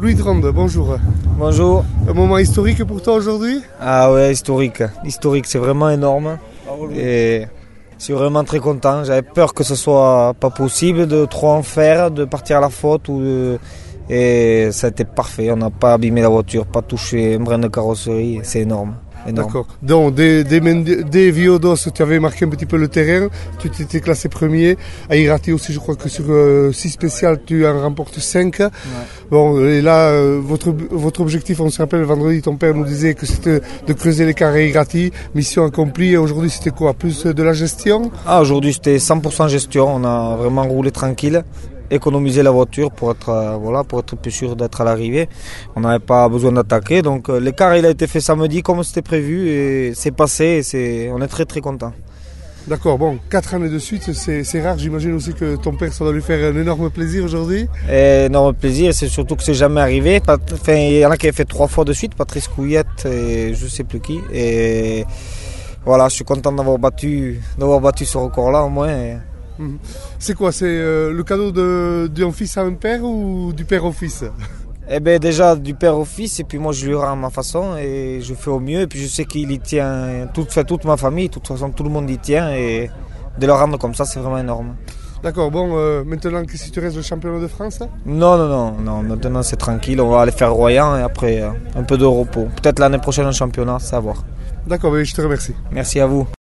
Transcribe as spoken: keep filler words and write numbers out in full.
Louis Drande, bonjour. Bonjour. Un moment historique pour toi aujourd'hui? Ah ouais, historique. Historique, c'est vraiment énorme. Et je suis vraiment très content. J'avais peur que ce soit pas possible de trop en faire, de partir à la faute. Ou de... Et ça a été parfait. On n'a pas abîmé la voiture, pas touché un brin de carrosserie. C'est énorme. Énorme. D'accord. Donc, dès, dès, dès Viodos, tu avais marqué un petit peu le terrain. Tu t'étais classé premier. À Irati aussi, je crois que sur euh, six spéciales, tu en remportes cinq. Ouais. Bon, et là, euh, votre, votre objectif, on se rappelle, vendredi, ton père nous disait que c'était de creuser l'écart à Irati. Mission accomplie. Et aujourd'hui, c'était quoi? Plus de la gestion? Ah, aujourd'hui, c'était cent pour cent gestion. On a vraiment roulé tranquille. Économiser la voiture pour être, euh, voilà, pour être plus sûr d'être à l'arrivée. On n'avait pas besoin d'attaquer. Donc euh, l'écart il a été fait samedi comme c'était prévu et c'est passé. Et c'est, on est très très content. D'accord, bon, quatre années de suite, c'est, c'est rare. J'imagine aussi que ton père, ça doit lui faire un énorme plaisir aujourd'hui. Et énorme plaisir, c'est surtout que c'est jamais arrivé. Enfin, il y en a qui avaient fait trois fois de suite, Patrice Couillette et je sais plus qui. Et voilà, je suis content d'avoir battu, d'avoir battu ce record-là au moins. Et... C'est quoi? C'est euh, le cadeau de, d'un fils à un père ou du père au fils? Eh bien déjà du père au fils et puis moi je lui rends à ma façon et je fais au mieux et puis je sais qu'il y tient, toute, fait, toute ma famille, de toute façon tout le monde y tient et de le rendre comme ça c'est vraiment énorme. D'accord, bon, euh, maintenant qu'est-ce que tu restes le championnat de France? Non, non, non, non, maintenant c'est tranquille, on va aller faire Royan et après euh, un peu de repos. Peut-être l'année prochaine un championnat, c'est à voir. D'accord, mais je te remercie. Merci à vous.